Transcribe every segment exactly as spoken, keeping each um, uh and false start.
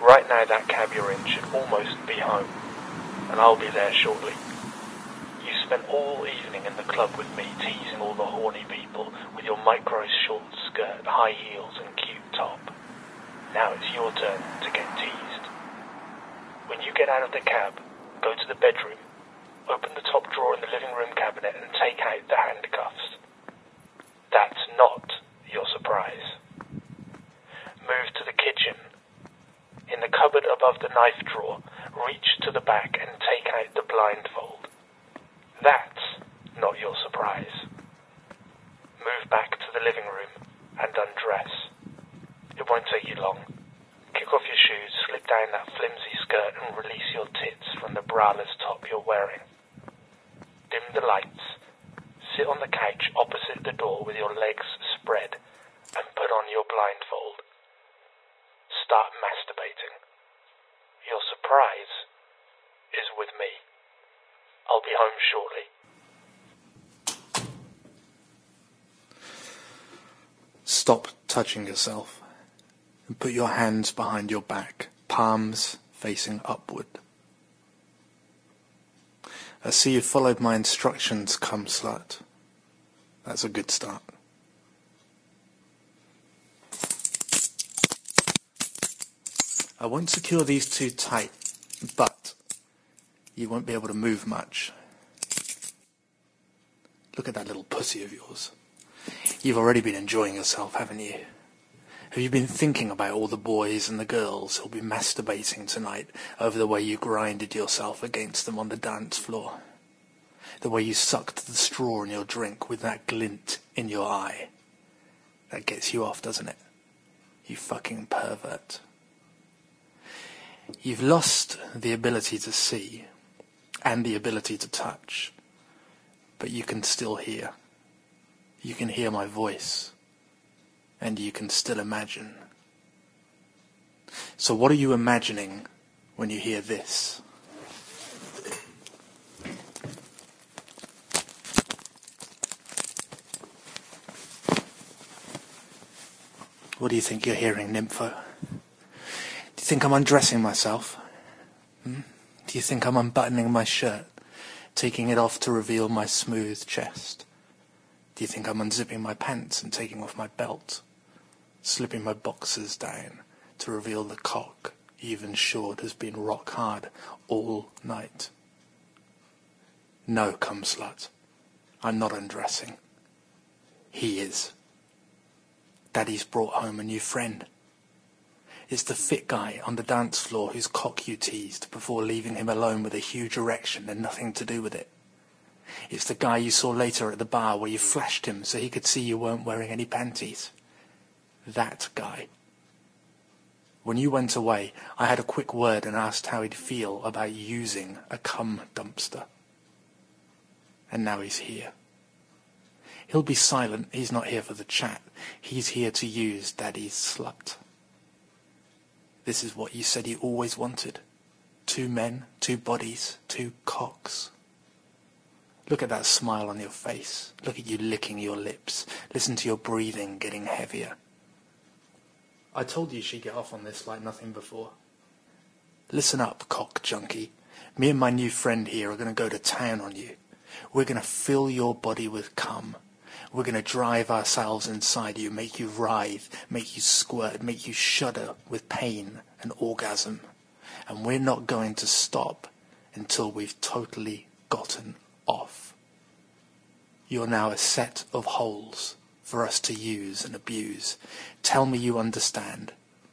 Right now that cab you're in should almost be home, and I'll be there shortly. You spent all evening in the club with me, teasing all the horny people with your micro short skirt, high heels and cute top. Now it's your turn to get teased. When you get out of the cab, go to the bedroom, open the top drawer in the living room cabinet and take out the handcuffs. That's not your surprise. Move to the kitchen. In the cupboard above the knife drawer, reach to the back and take out the blindfold. That's not your surprise. Move back to the living room and undress. It won't take you long. Kick off your shoes, slip down that flimsy skirt and release your tits from the braless top you're wearing. Dim the lights. Sit on the couch opposite the door with your legs spread and put on your blindfold. Start masturbating. Your surprise is with me. I'll be home shortly. Stop touching yourself and put your hands behind your back, palms facing upward. I see you followed my instructions, cum slut. That's a good start. I won't secure these two tight, but you won't be able to move much. Look at that little pussy of yours. You've already been enjoying yourself, haven't you? Have you been thinking about all the boys and the girls who'll be masturbating tonight over the way you grinded yourself against them on the dance floor? The way you sucked the straw in your drink with that glint in your eye? That gets you off, doesn't it? You fucking pervert. You've lost the ability to see and the ability to touch, but you can still hear. You can hear my voice, and you can still imagine. So what are you imagining when you hear this? What do you think you're hearing, Nympho? Do you think I'm undressing myself? Hmm? Do you think I'm unbuttoning my shirt, taking it off to reveal my smooth chest? Do you think I'm unzipping my pants and taking off my belt, slipping my boxers down to reveal the cock even short has been rock hard all night? No, cum slut, I'm not undressing. He is. Daddy's brought home a new friend. It's the fit guy on the dance floor whose cock you teased before leaving him alone with a huge erection and nothing to do with it. It's the guy you saw later at the bar where you flashed him so he could see you weren't wearing any panties. That guy. When you went away, I had a quick word and asked how he'd feel about using a cum dumpster. And now he's here. He'll be silent, he's not here for the chat. He's here to use Daddy's slut. This is what you said you always wanted. Two men, two bodies, two cocks. Look at that smile on your face. Look at you licking your lips. Listen to your breathing getting heavier. I told you she'd get off on this like nothing before. Listen up, cock junkie. Me and my new friend here are going to go to town on you. We're going to fill your body with cum. We're going to drive ourselves inside you, make you writhe, make you squirt, make you shudder with pain and orgasm. And we're not going to stop until we've totally gotten off. You're now a set of holes for us to use and abuse. Tell me you understand.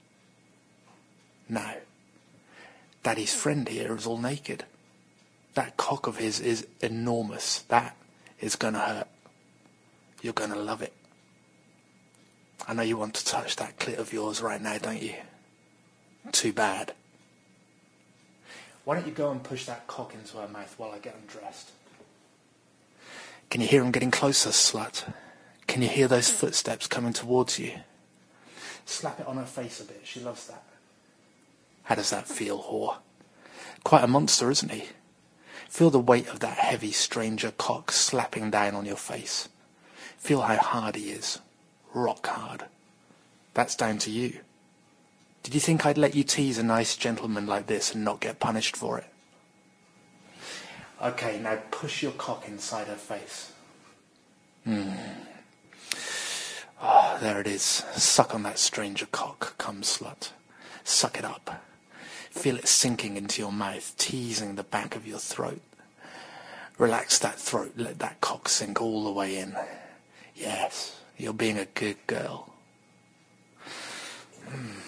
Now, Daddy's friend here is all naked. That cock of his is enormous. That is going to hurt. You're going to love it. I know you want to touch that clit of yours right now, don't you? Too bad. Why don't you go and push that cock into her mouth while I get undressed? Can you hear him getting closer, slut? Can you hear those footsteps coming towards you? Slap it on her face a bit. She loves that. How does that feel, whore? Quite a monster, isn't he? Feel the weight of that heavy stranger cock slapping down on your face. Feel how hard he is. Rock hard. That's down to you. Did you think I'd let you tease a nice gentleman like this and not get punished for it? Okay, now push your cock inside her face. Hmm. Oh, there it is. Suck on that stranger cock, cum slut. Suck it up. Feel it sinking into your mouth, teasing the back of your throat. Relax that throat, let that cock sink all the way in. Yes, you're being a good girl. Hmm.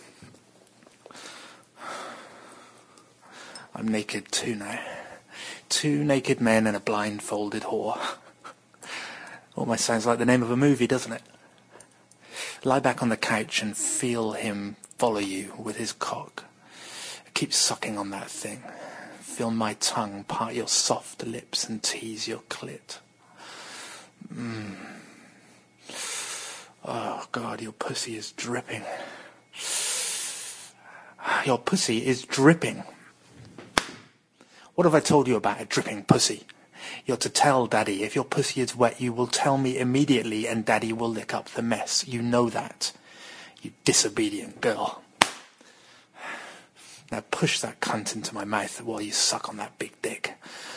I'm naked too now. Two naked men and a blindfolded whore. Almost sounds like the name of a movie, doesn't it? Lie back on the couch and feel him follow you with his cock. Keep sucking on that thing. Feel my tongue part your soft lips and tease your clit. Mm. Oh, God, your pussy is dripping. Your pussy is dripping. What have I told you about a dripping pussy? You're to tell Daddy. If your pussy is wet, you will tell me immediately and Daddy will lick up the mess. You know that. You disobedient girl. Now push that cunt into my mouth while you suck on that big dick.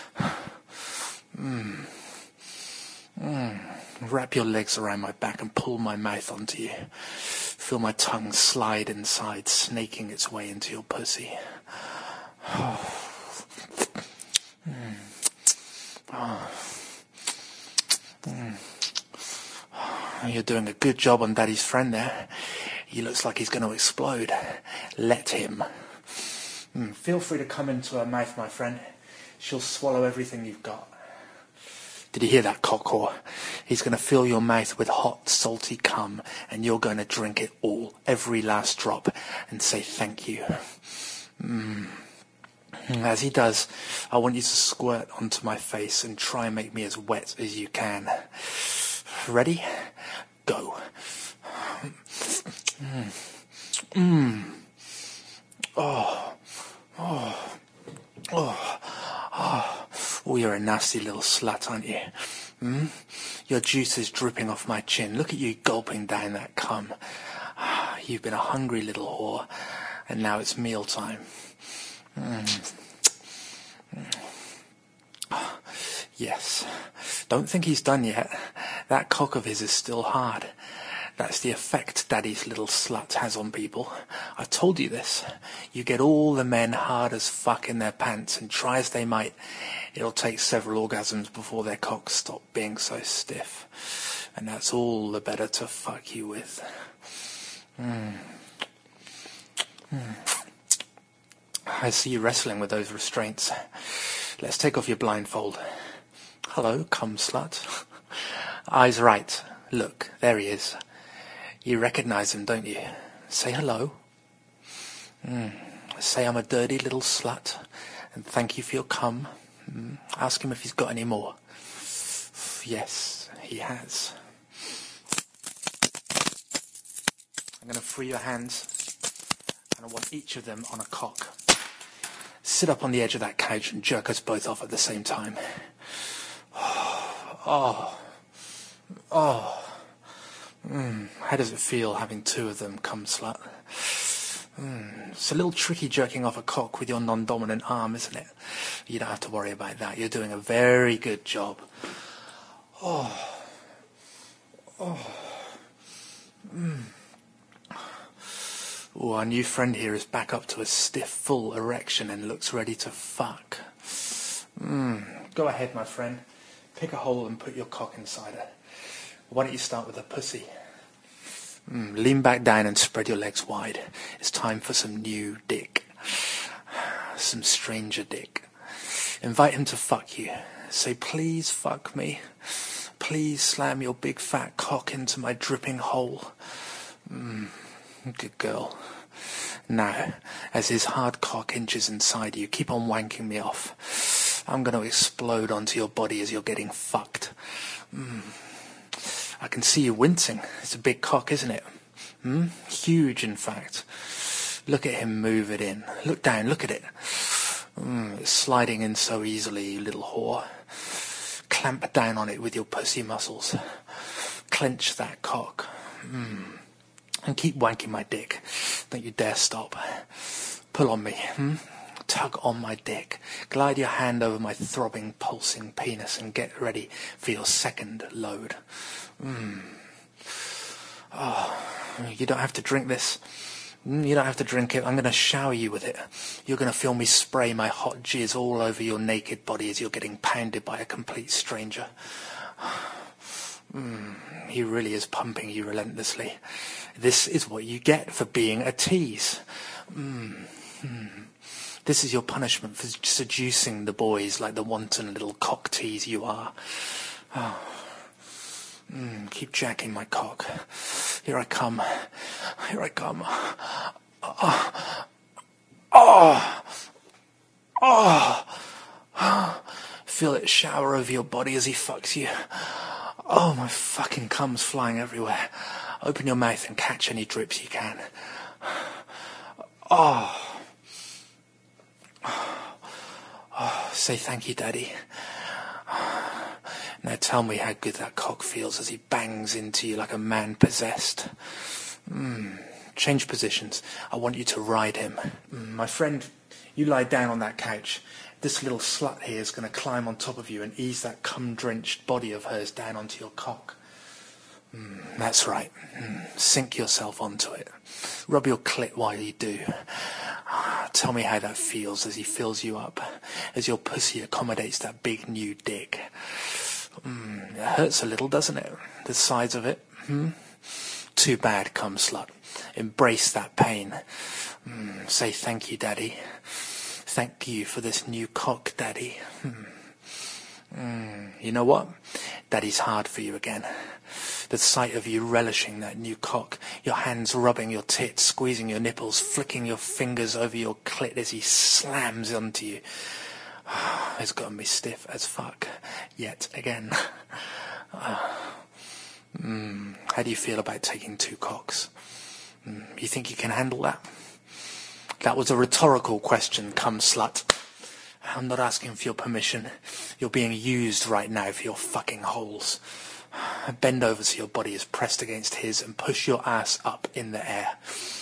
Mm. Mm. Wrap your legs around my back and pull my mouth onto you. Feel my tongue slide inside, snaking its way into your pussy. Oh. Mm. Oh. Mm. You're doing a good job on Daddy's friend there. He looks like he's going to explode. Let him. Mm. Feel free to come into her mouth, my friend. She'll swallow everything you've got. Did you hear that, cock whore? He's going to fill your mouth with hot, salty cum, and you're going to drink it all, every last drop, and say thank you. Mm. As he does, I want you to squirt onto my face and try and make me as wet as you can. Ready? Go. Mm. Mm. Oh. Oh. Oh. Oh. Oh, you're a nasty little slut, aren't you? Hmm? Your juice is dripping off my chin. Look at you gulping down that cum. You've been a hungry little whore, and now it's mealtime. Mm. Mm. Yes. Don't think he's done yet. That cock of his is still hard. That's the effect Daddy's little slut has on people. I've told you this. You get all the men hard as fuck in their pants, and try as they might, it'll take several orgasms before their cocks stop being so stiff. And that's all the better to fuck you with. Mm. Mm. I see you wrestling with those restraints. Let's take off your blindfold. Hello, cum slut. Eyes right. Look, there he is. You recognize him, don't you? Say hello. Mm. Say I'm a dirty little slut, and thank you for your cum. Mm. Ask him if he's got any more. Yes, he has. I'm going to free your hands, and I want each of them on a cock. Sit up on the edge of that couch and jerk us both off at the same time. Oh. Oh. Mm, how does it feel having two of them, cum slut? Mm, it's a little tricky jerking off a cock with your non-dominant arm, isn't it? You don't have to worry about that. You're doing a very good job. Oh. Oh. Mm. Oh, our new friend here is back up to a stiff, full erection and looks ready to fuck. Mm. Go ahead, my friend. Pick a hole and put your cock inside it. Why don't you start with a pussy? Mm, lean back down and spread your legs wide. It's time for some new dick. Some stranger dick. Invite him to fuck you. Say, please fuck me. Please slam your big fat cock into my dripping hole. Mm, good girl. Now, as his hard cock inches inside you, keep on wanking me off. I'm going to explode onto your body as you're getting fucked. Mm. I can see you wincing. It's a big cock, isn't it? Hmm? Huge, in fact. Look at him move it in. Look down, look at it. Mm, it's sliding in so easily, you little whore. Clamp down on it with your pussy muscles. Clench that cock. Mm. And keep wanking my dick. Don't you dare stop. Pull on me, hmm? Tug on my dick. Glide your hand over my throbbing, pulsing penis and get ready for your second load. Mm. Oh, you don't have to drink this. You don't have to drink it. I'm going to shower you with it. You're going to feel me spray my hot jizz all over your naked body as you're getting pounded by a complete stranger. Mm, he really is pumping you relentlessly. This is what you get for being a tease. Mm, mm. This is your punishment for seducing the boys like the wanton little cock tease you are. Oh. Mm, keep jacking my cock. Here I come. Here I come. Oh. Oh. Oh. Feel it shower over your body as he fucks you. Oh, my fucking cum's flying everywhere. Open your mouth and catch any drips you can. Oh. Oh. Say thank you, Daddy. Now tell me how good that cock feels as he bangs into you like a man possessed. Mm. Change positions. I want you to ride him. Mm. My friend, you lie down on that couch. This little slut here is going to climb on top of you and ease that cum-drenched body of hers down onto your cock. Mm. That's right. Mm. Sink yourself onto it. Rub your clit while you do. Tell me how that feels as he fills you up, as your pussy accommodates that big new dick. Mm, it hurts a little, doesn't it? The sides of it. Hmm? Too bad, cum slut. Embrace that pain. Mm, say thank you, Daddy. Thank you for this new cock, Daddy. Mm. Mm, you know what? Daddy's hard for you again. The sight of you relishing that new cock, your hands rubbing your tits, squeezing your nipples, flicking your fingers over your clit as he slams onto you. It's gotten me stiff as fuck, yet again. Uh, mm, how do you feel about taking two cocks? Mm, you think you can handle that? That was a rhetorical question, cum slut. I'm not asking for your permission. You're being used right now for your fucking holes. Bend over so your body is pressed against his and push your ass up in the air.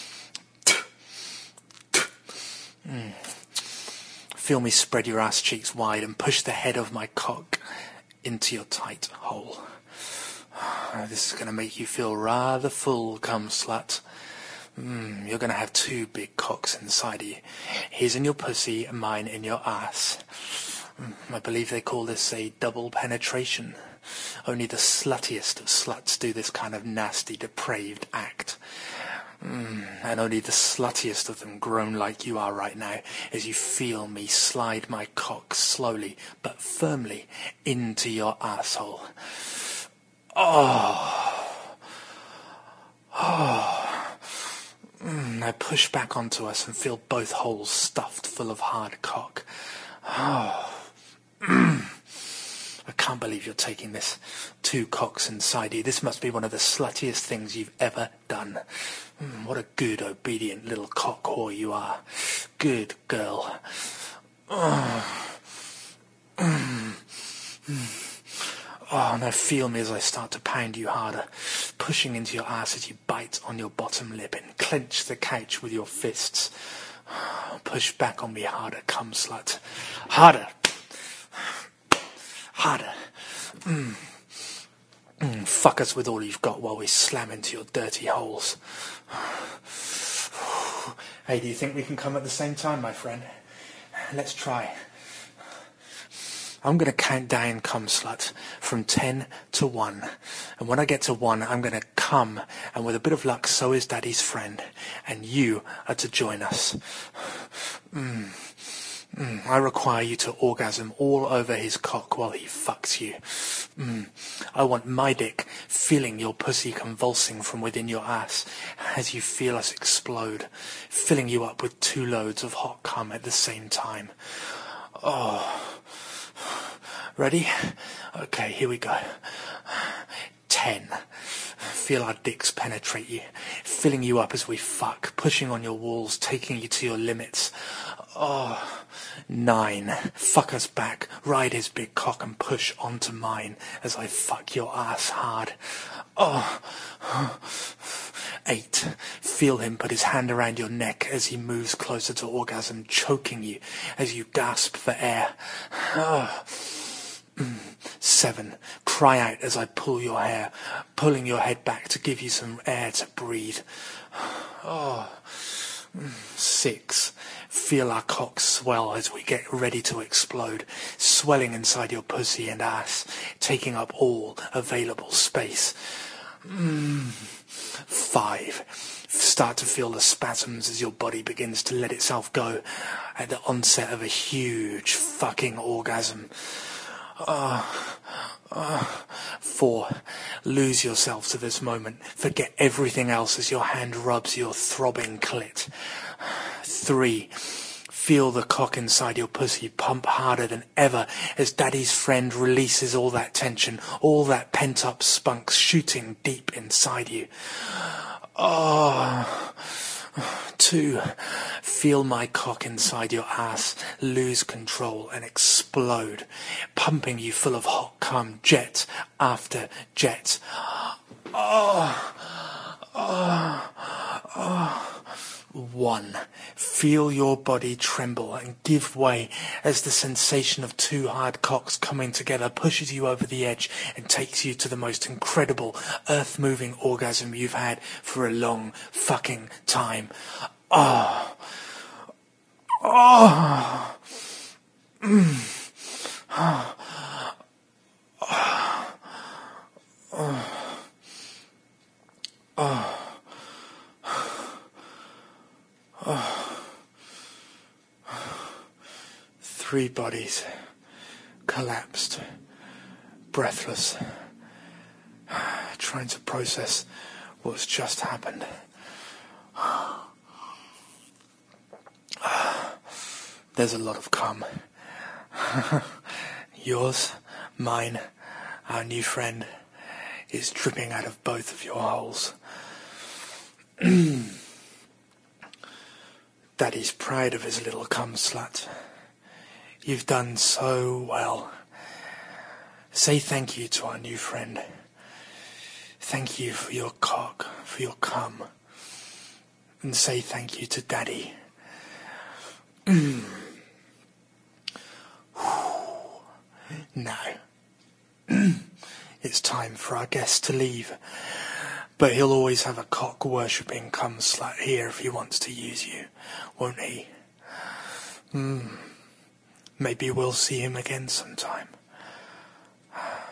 Mm. Feel me spread your ass cheeks wide and push the head of my cock into your tight hole. This is going to make you feel rather full, cum slut. Mm, you're going to have two big cocks inside of you. His in your pussy and mine in your ass. Mm, I believe they call this a double penetration. Only the sluttiest of sluts do this kind of nasty, depraved act. Mm, and only the sluttiest of them groan like you are right now as you feel me slide my cock slowly but firmly into your asshole. Oh. Oh. Mm, now push back onto us and feel both holes stuffed full of hard cock. Oh. Mm. I can't believe you're taking this. Two cocks inside you. This must be one of the sluttiest things you've ever done. Mm, what a good, obedient little cock whore you are. Good girl. Oh. Mm. Mm. Oh, now feel me as I start to pound you harder, pushing into your ass as you bite on your bottom lip and clench the couch with your fists. Push back on me harder, cum slut. Harder. Harder. Mm. Mm, fuck us with all you've got while we slam into your dirty holes. Hey, do you think we can come at the same time, my friend? Let's try. I'm going to count down, cum slut, from ten to one. And when I get to one, I'm going to come, and with a bit of luck, so is Daddy's friend. And you are to join us. Mm. Mm, I require you to orgasm all over his cock while he fucks you. Mm, I want my dick feeling your pussy convulsing from within your ass as you feel us explode, filling you up with two loads of hot cum at the same time. Oh. Ready? Okay, here we go. Ten. Feel our dicks penetrate you, filling you up as we fuck, pushing on your walls, taking you to your limits. Oh. Nine. Fuck us back, ride his big cock and push onto mine as I fuck your ass hard. Oh. Eight. Feel him put his hand around your neck as he moves closer to orgasm, choking you as you gasp for air. Seven. Cry out as I pull your hair, pulling your head back to give you some air to breathe. Oh. Six. Feel our cocks swell as we get ready to explode, swelling inside your pussy and ass, taking up all available space. Mm. Five. Start to feel the spasms as your body begins to let itself go at the onset of a huge fucking orgasm. Uh, uh, four. Lose yourself to this moment. Forget everything else as your hand rubs your throbbing clit. Three. Feel the cock inside your pussy pump harder than ever as daddy's friend releases all that tension, all that pent-up spunk shooting deep inside you. Oh. Two. Feel my cock inside your ass lose control and explode, pumping you full of hot cum, jet after jet. Oh. Oh. Oh. One. Feel your body tremble and give way as the sensation of two hard cocks coming together pushes you over the edge and takes you to the most incredible, earth-moving orgasm you've had for a long fucking time. Oh. Oh. Mm. Oh. Oh. Oh. Oh. Oh. Three bodies collapsed, breathless, trying to process what's just happened. There's a lot of cum. Yours, mine, our new friend, is dripping out of both of your holes. Daddy's proud of his little cum slut. You've done so well. Say thank you to our new friend. Thank you for your cock, for your cum. And say thank you to Daddy. Now, it's time for our guest to leave. But he'll always have a cock-worshipping cum slut here if he wants to use you, won't he? Hmm. Maybe we'll see him again sometime.